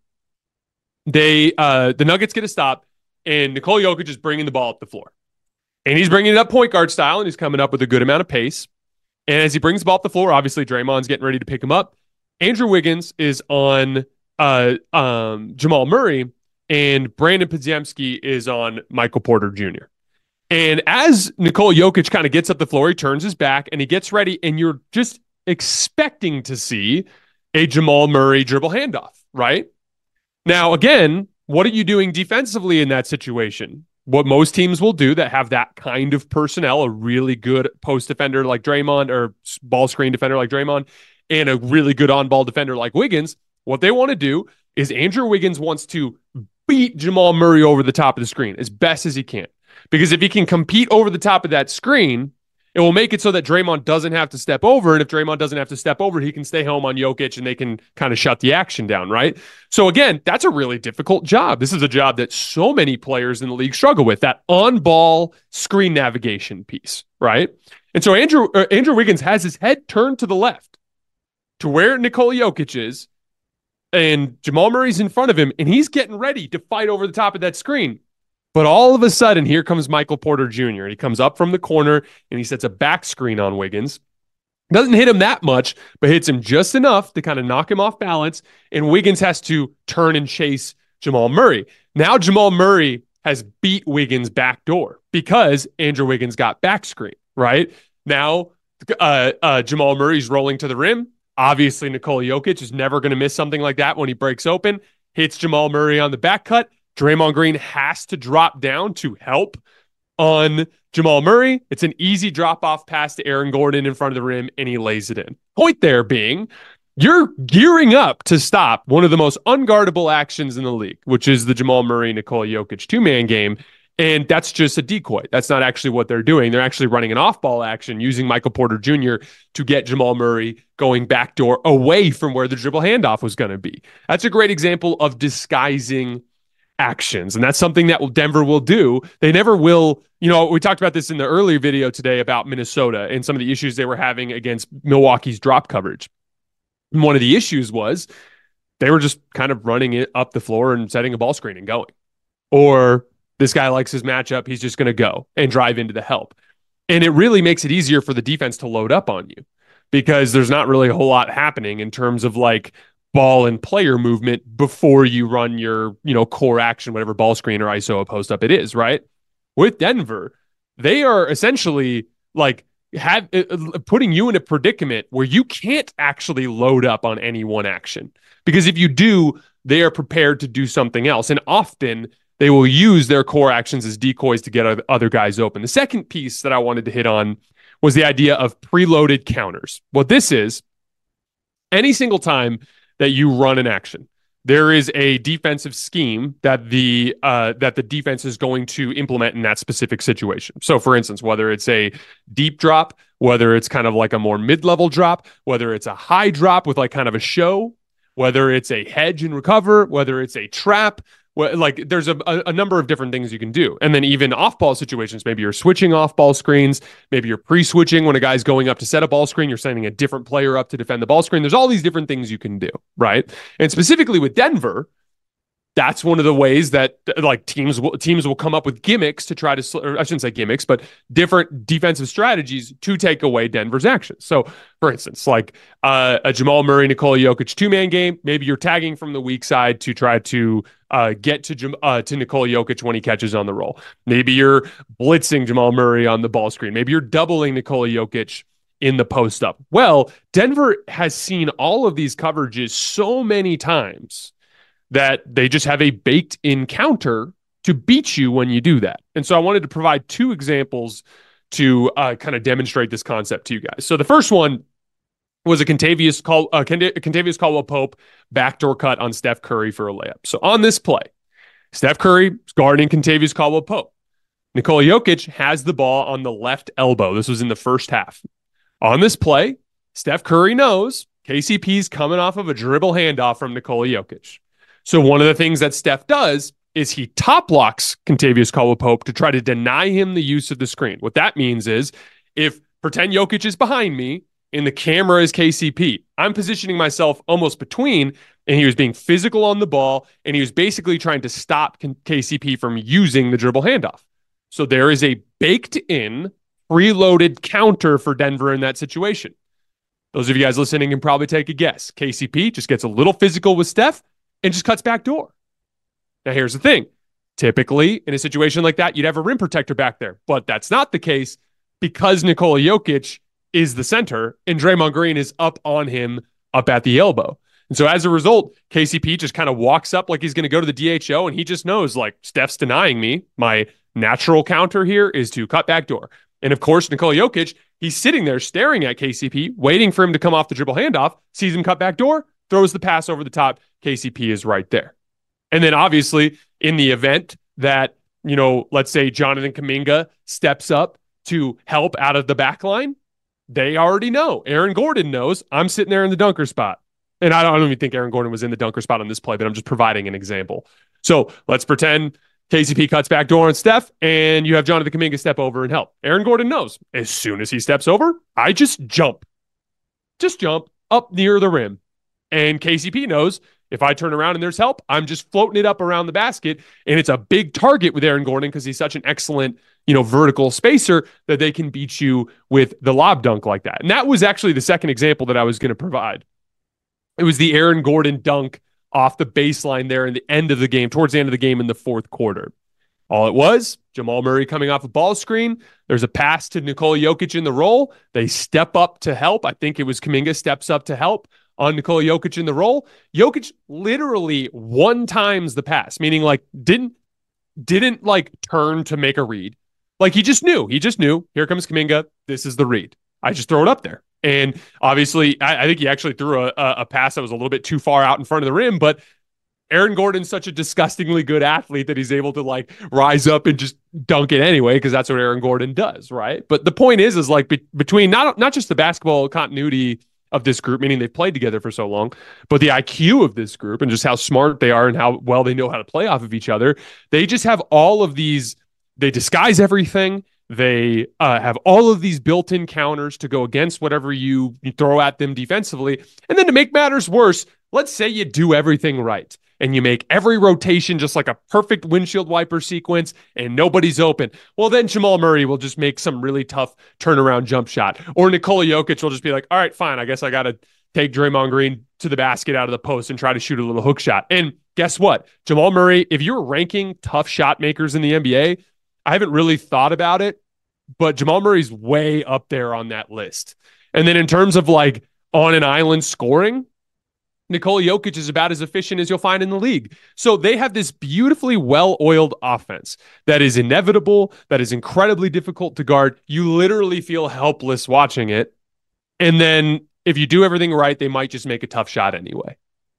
they uh, the Nuggets get a stop, and Nikola Jokic is bringing the ball up the floor. And he's bringing it up point guard style, and he's coming up with a good amount of pace. And as he brings the ball up the floor, obviously Draymond's getting ready to pick him up. Andrew Wiggins is on uh, um, Jamal Murray, and Brandon Podziemski is on Michael Porter Junior And as Nikola Jokic kind of gets up the floor, he turns his back, and he gets ready, and you're just expecting to see a Jamal Murray dribble handoff, right? Now, again, what are you doing defensively in that situation? What most teams will do that have that kind of personnel, a really good post defender like Draymond or ball screen defender like Draymond, and a really good on-ball defender like Wiggins, what they want to do is Andrew Wiggins wants to beat Jamal Murray over the top of the screen as best as he can. Because if he can compete over the top of that screen, it will make it so that Draymond doesn't have to step over. And if Draymond doesn't have to step over, he can stay home on Jokic and they can kind of shut the action down, right? So again, that's a really difficult job. This is a job that so many players in the league struggle with, that on-ball screen navigation piece, right? And so Andrew, uh, Andrew Wiggins has his head turned to the left to where Nikola Jokic is, and Jamal Murray's in front of him, and he's getting ready to fight over the top of that screen. But all of a sudden, here comes Michael Porter Junior And he comes up from the corner, and he sets a back screen on Wiggins. Doesn't hit him that much, but hits him just enough to kind of knock him off balance, and Wiggins has to turn and chase Jamal Murray. Now Jamal Murray has beat Wiggins backdoor because Andrew Wiggins got back screen, right? Now uh, uh, Jamal Murray's rolling to the rim. Obviously, Nikola Jokic is never going to miss something like that when he breaks open. Hits Jamal Murray on the back cut. Draymond Green has to drop down to help on Jamal Murray. It's an easy drop-off pass to Aaron Gordon in front of the rim, and he lays it in. Point there being, you're gearing up to stop one of the most unguardable actions in the league, which is the Jamal Murray-Nikola Jokic two-man game, and that's just a decoy. That's not actually what they're doing. They're actually running an off-ball action using Michael Porter Junior to get Jamal Murray going backdoor away from where the dribble handoff was going to be. That's a great example of disguising actions. And that's something that Denver will do. They never will, you know, we talked about this in the earlier video today about Minnesota and some of the issues they were having against Milwaukee's drop coverage. And one of the issues was they were just kind of running it up the floor and setting a ball screen and going. Or this guy likes his matchup, he's just going to go and drive into the help. And it really makes it easier for the defense to load up on you because there's not really a whole lot happening in terms of like ball and player movement before you run your, you know, core action, whatever ball screen or I S O post up it is, right? With Denver, they are essentially like have uh, putting you in a predicament where you can't actually load up on any one action. Because if you do, they are prepared to do something else. And often they will use their core actions as decoys to get other guys open. The second piece that I wanted to hit on was the idea of preloaded counters. What this is, any single time that you run an action, there is a defensive scheme that the uh, that the defense is going to implement in that specific situation. So, for instance, whether it's a deep drop, whether it's kind of like a more mid-level drop, whether it's a high drop with like kind of a show, whether it's a hedge and recover, whether it's a trap, well, like there's a, a number of different things you can do. And then even off-ball situations, maybe you're switching off-ball screens, maybe you're pre-switching when a guy's going up to set a ball screen, you're sending a different player up to defend the ball screen. There's all these different things you can do, right? And specifically with Denver, that's one of the ways that like teams will teams will come up with gimmicks to try to, or I shouldn't say gimmicks, but different defensive strategies to take away Denver's actions. So, for instance, like uh, a Jamal Murray, Nikola Jokic two-man game, maybe you're tagging from the weak side to try to uh, get to uh, to Nikola Jokic when he catches on the roll. Maybe you're blitzing Jamal Murray on the ball screen. Maybe you're doubling Nikola Jokic in the post up. Well, Denver has seen all of these coverages so many times that they just have a baked-in counter to beat you when you do that. And so I wanted to provide two examples to uh, kind of demonstrate this concept to you guys. So the first one was a Kentavious, Cal- uh, Kentavious Caldwell-Pope backdoor cut on Steph Curry for a layup. So on this play, Steph Curry is guarding Kentavious Caldwell-Pope. Nikola Jokic has the ball on the left elbow. This was in the first half. On this play, Steph Curry knows K C P's coming off of a dribble handoff from Nikola Jokic. So one of the things that Steph does is he top blocks Kentavious Caldwell-Pope to try to deny him the use of the screen. What that means is if pretend Jokic is behind me and the camera is K C P, I'm positioning myself almost between, and he was being physical on the ball, and he was basically trying to stop K C P from using the dribble handoff. So there is a baked-in, preloaded counter for Denver in that situation. Those of you guys listening can probably take a guess. K C P just gets a little physical with Steph and just cuts back door. Now, here's the thing. Typically, in a situation like that, you'd have a rim protector back there, but that's not the case because Nikola Jokic is the center and Draymond Green is up on him up at the elbow. And so as a result, K C P just kind of walks up like he's going to go to the D H O, and he just knows, like, Steph's denying me. My natural counter here is to cut back door. And of course, Nikola Jokic, he's sitting there staring at K C P, waiting for him to come off the dribble handoff, sees him cut back door, throws the pass over the top. K C P is right there. And then obviously in the event that, you know, let's say Jonathan Kuminga steps up to help out of the back line, they already know. Aaron Gordon knows I'm sitting there in the dunker spot. And I don't, I don't even think Aaron Gordon was in the dunker spot on this play, but I'm just providing an example. So let's pretend K C P cuts back door on Steph and you have Jonathan Kuminga step over and help. Aaron Gordon knows as soon as he steps over, I just jump. Just jump up near the rim. And K C P knows If I turn around and there's help, I'm just floating it up around the basket, and it's a big target with Aaron Gordon because he's such an excellent, you know, vertical spacer that they can beat you with the lob dunk like that. And that was actually the second example that I was going to provide. It was the Aaron Gordon dunk off the baseline there in the end of the game, towards the end of the game in the fourth quarter. All it was, Jamal Murray coming off a ball screen. There's a pass to Nikola Jokic in the roll. They step up to help. I think it was Kuminga steps up to help on Nikola Jokic in the roll. Jokic literally one times the pass, meaning like didn't didn't like turn to make a read. Like he just knew. He just knew. Here comes Kuminga. This is the read. I just throw it up there. And obviously, I, I think he actually threw a, a pass that was a little bit too far out in front of the rim, but Aaron Gordon's such a disgustingly good athlete that he's able to like rise up and just dunk it anyway, because that's what Aaron Gordon does, right? But the point is, is like be- between not not just the basketball continuity of this group, meaning they've played together for so long, but the I Q of this group and just how smart they are and how well they know how to play off of each other. They just have all of these, they disguise everything. They uh, have all of these built-in counters to go against whatever you, you throw at them defensively. And then to make matters worse, let's say you do everything right and you make every rotation just like a perfect windshield wiper sequence and nobody's open. Well, then Jamal Murray will just make some really tough turnaround jump shot. Or Nikola Jokic will just be like, all right, fine, I guess I got to take Draymond Green to the basket out of the post and try to shoot a little hook shot. And guess what? Jamal Murray, if you're ranking tough shot makers in the N B A, I haven't really thought about it, but Jamal Murray's way up there on that list. And then in terms of like on an island scoring, Nikola Jokic is about as efficient as you'll find in the league. So they have this beautifully well-oiled offense that is inevitable, that is incredibly difficult to guard. You literally feel helpless watching it. And then if you do everything right, they might just make a tough shot anyway.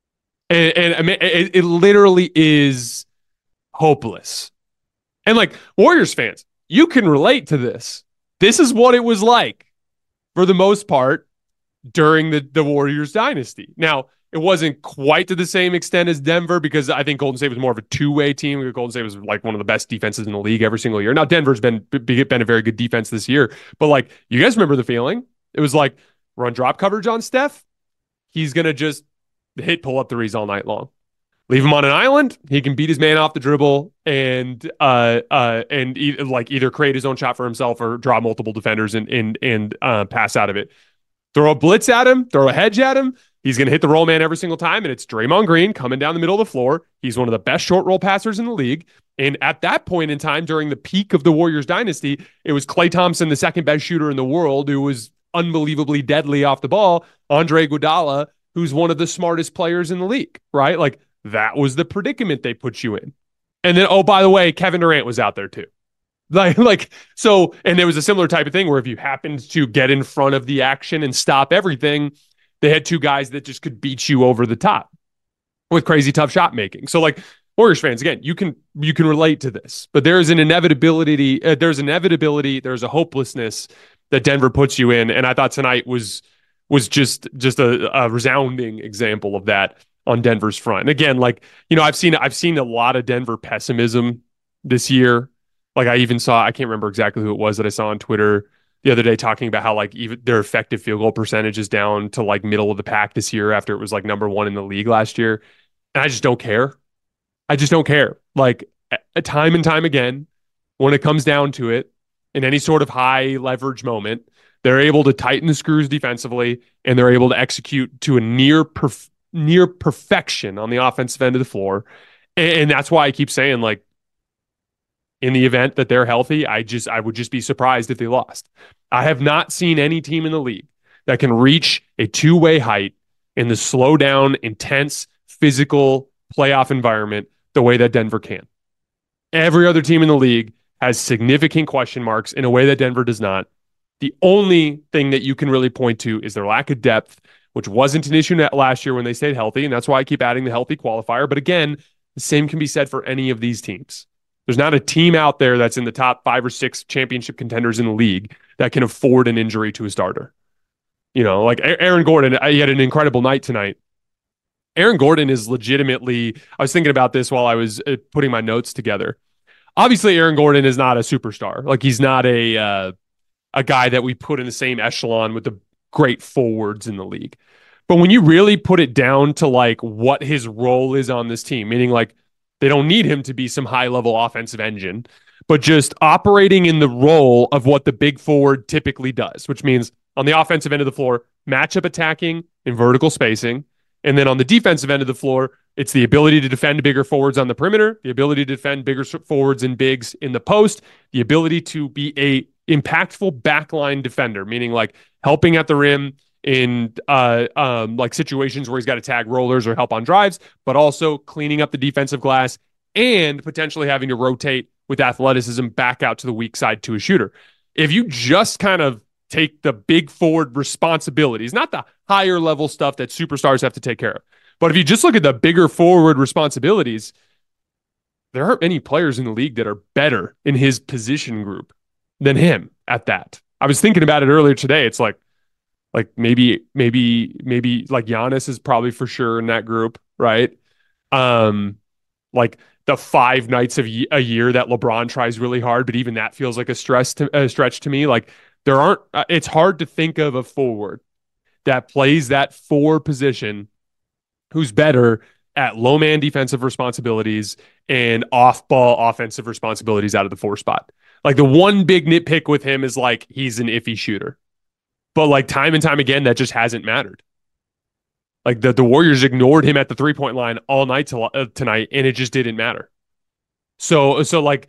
And, and I mean, it, it literally is hopeless. And like Warriors fans, you can relate to this. This is what it was like for the most part during the, the Warriors dynasty. Now, it wasn't quite to the same extent as Denver because I think Golden State was more of a two-way team. Golden State was like one of the best defenses in the league every single year. Now, Denver's been, been a very good defense this year. But like, you guys remember the feeling? It was like run drop coverage on Steph. He's going to just hit pull-up threes all night long. Leave him on an island. He can beat his man off the dribble and uh uh and e- like either create his own shot for himself or draw multiple defenders and and and uh, pass out of it. Throw a blitz at him. Throw a hedge at him. He's going to hit the roll man every single time, and it's Draymond Green coming down the middle of the floor. He's one of the best short roll passers in the league. And at that point in time, during the peak of the Warriors dynasty, it was Klay Thompson, the second best shooter in the world, who was unbelievably deadly off the ball. Andre Iguodala, who's one of the smartest players in the league, right? Like, that was the predicament they put you in. And then, oh, by the way, Kevin Durant was out there too. Like, like, so, and it was a similar type of thing where if you happened to get in front of the action and stop everything, they had two guys that just could beat you over the top with crazy tough shot making. So like Warriors fans, again, you can, you can relate to this, but there is an inevitability. Uh, there's an inevitability. There's a hopelessness that Denver puts you in. And I thought tonight was, was just, just a, a resounding example of that on Denver's front. And again, like, you know, I've seen, I've seen a lot of Denver pessimism this year. Like I even saw, I can't remember exactly who it was that I saw on Twitter the other day talking about how like even their effective field goal percentage is down to like middle of the pack this year after it was like number one in the league last year. And I just don't care. I just don't care. Like a time and time again, when it comes down to it, in any sort of high leverage moment, they're able to tighten the screws defensively and they're able to execute to a near perf- near perfection on the offensive end of the floor. And, and that's why I keep saying, like, in the event that they're healthy, I just I would just be surprised if they lost. I have not seen any team in the league that can reach a two-way height in the slow down, intense, physical playoff environment the way that Denver can. Every other team in the league has significant question marks in a way that Denver does not. The only thing that you can really point to is their lack of depth, which wasn't an issue last year when they stayed healthy, and that's why I keep adding the healthy qualifier. But again, the same can be said for any of these teams. There's not a team out there that's in the top five or six championship contenders in the league that can afford an injury to a starter. You know, like Aaron Gordon, he had an incredible night tonight. Aaron Gordon is legitimately, I was thinking about this while I was putting my notes together. Obviously, Aaron Gordon is not a superstar. Like, he's not a uh, a guy that we put in the same echelon with the great forwards in the league. But when you really put it down to like what his role is on this team, meaning like they don't need him to be some high level offensive engine, but just operating in the role of what the big forward typically does, which means on the offensive end of the floor, matchup attacking in vertical spacing. And then on the defensive end of the floor, it's the ability to defend bigger forwards on the perimeter, the ability to defend bigger forwards and bigs in the post, the ability to be a impactful backline defender, meaning like helping at the rim in uh, um, like situations where he's got to tag rollers or help on drives, but also cleaning up the defensive glass and potentially having to rotate with athleticism back out to the weak side to a shooter. If you just kind of take the big forward responsibilities, not the higher level stuff that superstars have to take care of, but if you just look at the bigger forward responsibilities, there aren't many players in the league that are better in his position group than him at that. I was thinking about it earlier today. It's like, like maybe, maybe, maybe like Giannis is probably for sure in that group, right? Um, like the five nights of a year that LeBron tries really hard, but even that feels like a stress to a stretch to me. Like there aren't, uh, it's hard to think of a forward that plays that four position who's better at low man defensive responsibilities and off ball offensive responsibilities out of the four spot. Like the one big nitpick with him is like, he's an iffy shooter, but like time and time again, that just hasn't mattered. Like the, the Warriors ignored him at the three point line all night to, uh, tonight, and it just didn't matter. So, so like,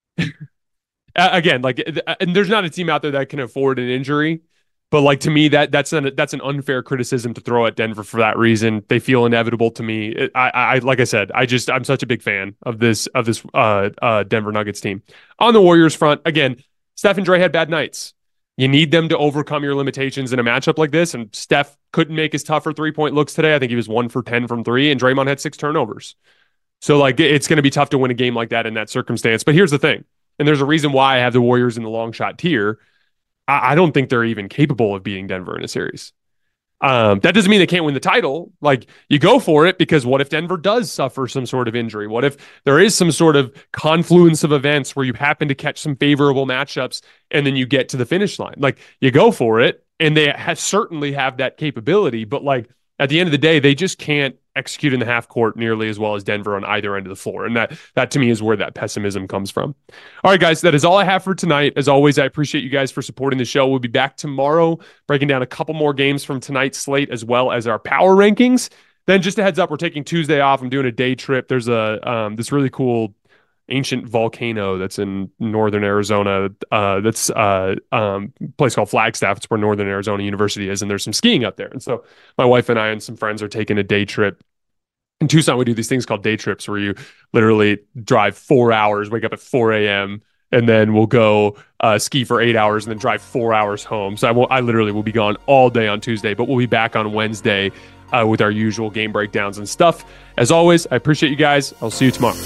again, like, and there's not a team out there that can afford an injury, but like to me, that that's an that's an unfair criticism to throw at Denver for that reason. They feel inevitable to me. It, I, I, like I said, I just I'm such a big fan of this of this uh, uh, Denver Nuggets team. On the Warriors front, again, Steph and Dre had bad nights. You need them to overcome your limitations in a matchup like this. And Steph couldn't make his tougher three-point looks today. I think he was one for ten from three, and Draymond had six turnovers. So, like, it's going to be tough to win a game like that in that circumstance. But here's the thing, and there's a reason why I have the Warriors in the long shot tier. I, I don't think they're even capable of beating Denver in a series. Um, that doesn't mean they can't win the title. Like, you go for it, because what if Denver does suffer some sort of injury? What if there is some sort of confluence of events where you happen to catch some favorable matchups and then you get to the finish line? Like, you go for it, and they have, certainly have that capability, but like at the end of the day, they just can't execute in the half court nearly as well as Denver on either end of the floor. And that, that to me is where that pessimism comes from. All right, guys, that is all I have for tonight. As always, I appreciate you guys for supporting the show. We'll be back tomorrow, breaking down a couple more games from tonight's slate, as well as our power rankings. Then just a heads up, we're taking Tuesday off. I'm doing a day trip. There's a, um, this really cool ancient volcano that's in northern Arizona. Uh, that's uh, um, a place called Flagstaff. It's where Northern Arizona University is, and there's some skiing up there. And so my wife and I and some friends are taking a day trip. In Tucson, we do these things called day trips where you literally drive four hours, wake up at four a.m., and then we'll go uh, ski for eight hours and then drive four hours home. So I, will, I literally will be gone all day on Tuesday, but we'll be back on Wednesday uh, with our usual game breakdowns and stuff. As always, I appreciate you guys. I'll see you tomorrow.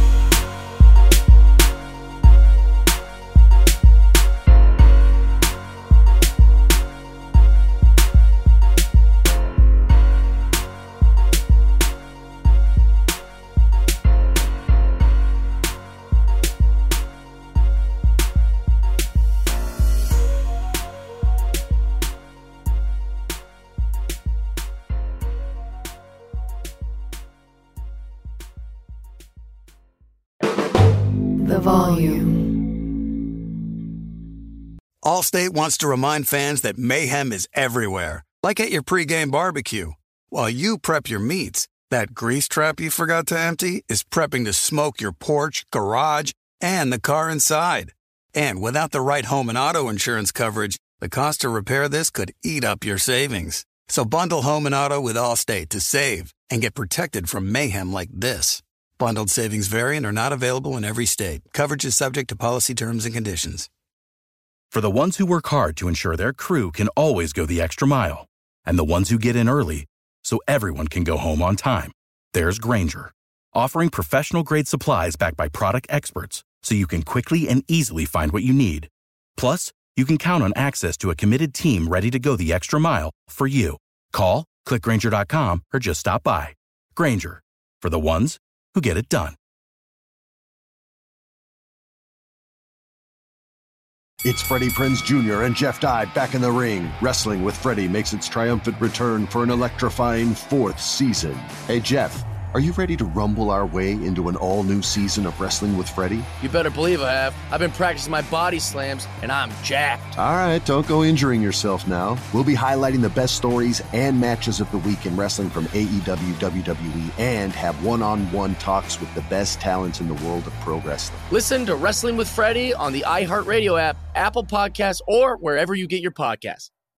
The volume. Allstate wants to remind fans that mayhem is everywhere, like at your pregame barbecue. While you prep your meats, that grease trap you forgot to empty is prepping to smoke your porch, garage, and the car inside. And without the right home and auto insurance coverage, the cost to repair this could eat up your savings. So bundle home and auto with Allstate to save and get protected from mayhem like this. Bundled savings vary and are not available in every state. Coverage is subject to policy terms and conditions. For the ones who work hard to ensure their crew can always go the extra mile, and the ones who get in early so everyone can go home on time, there's Grainger, offering professional-grade supplies backed by product experts so you can quickly and easily find what you need. Plus, you can count on access to a committed team ready to go the extra mile for you. Call, click Grainger dot com, or just stop by. Grainger, for the ones who get it done. It's Freddie Prinze Junior and Jeff Dye back in the ring. Wrestling with Freddie makes its triumphant return for an electrifying fourth season. Hey, Jeff, are you ready to rumble our way into an all-new season of Wrestling with Freddie? You better believe I have. I've been practicing my body slams, and I'm jacked. All right, don't go injuring yourself now. We'll be highlighting the best stories and matches of the week in wrestling from A E W, W W E, and have one-on-one talks with the best talents in the world of pro wrestling. Listen to Wrestling with Freddie on the iHeartRadio app, Apple Podcasts, or wherever you get your podcasts.